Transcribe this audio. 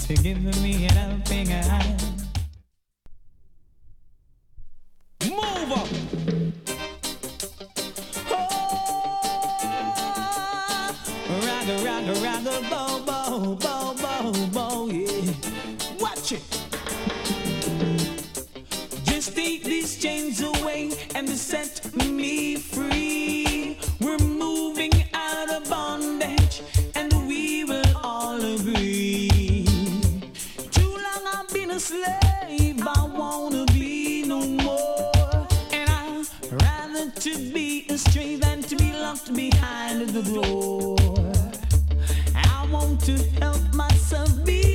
to give me an helping hand. Move up. Ragga, ragga, ragga, bow, bow, bow, bow, bow, yeah. Watch it. Just take these chains away and set me free. We're moving out of bondage and we will all agree. Too long I've been a slave, I wanna be no more. And I'd rather to be a stray than to be locked behind the door. I want to help myself be